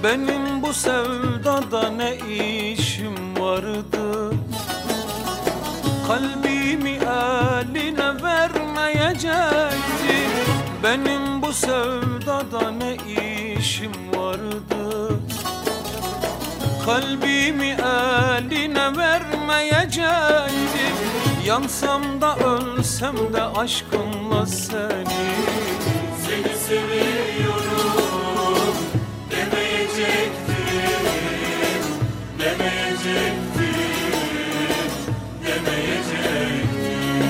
Benim bu sevdada ne işim vardı? Kalbimi eline vermeyecekti. Benim bu sevdada ne işim vardı? Kalbimi eline vermeyecekti. Yansam da ölsem de aşkınla seni. Seni seviyorum demeyecektim, demeyecektim, demeyecektim.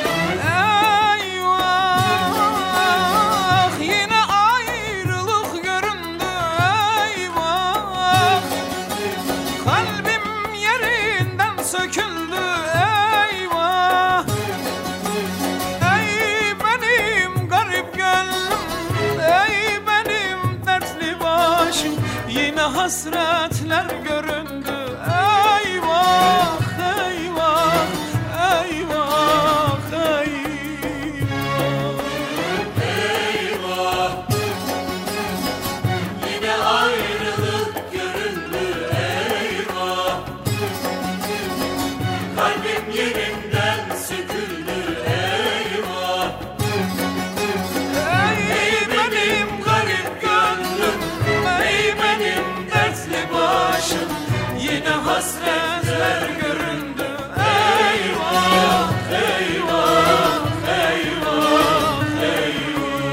Eyvah, yine ayrılık göründü. Eyvah, kalbim yerinden söküldü. Eyvah, ey benim garip gönlüm, ey benim dertli başım, yine hasretler göründü. Eyvah, eyvah, eyvah, eyvah. Eyvah, yine ayrılık göründü. Eyvah, kalbim yerinden söküldü. Eyvah, Ey benim garip gönlüm, ey benim dertli başım, yine hasretler göründü. Eyvah, eyvah, eyvah, eyvah.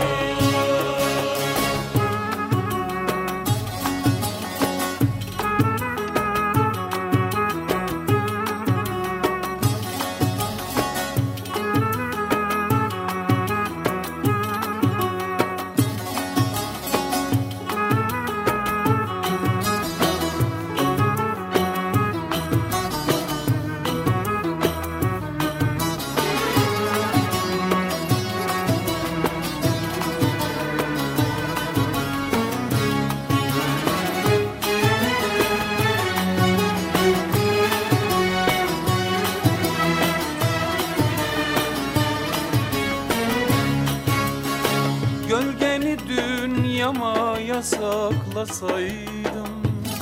Gölgeni dünyama yasaklasaydım,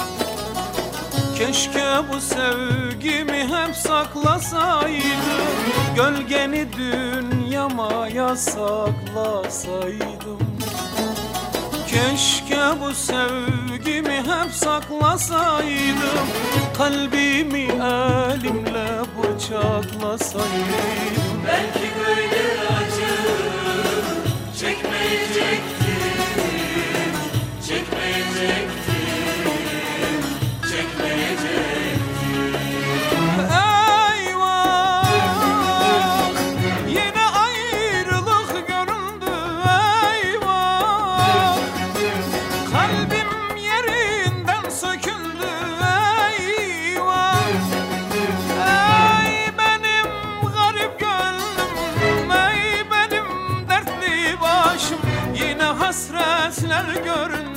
keşke bu sevgimi hep saklasaydım. Gölgeni dünyama yasaklasaydım, keşke bu sevgimi hep saklasaydım. Kalbimi elimle bıçaklasaydım. belki böyle acı çekmeyecektim, çekmeyecektim, çekmeyecektim. Eyvah, yine ayrılık göründü. Eyvah, kalbim yerinden söküldü. Eyvah, ey benim garip gönlüm, ey benim dertli başım, yine hasretler göründü.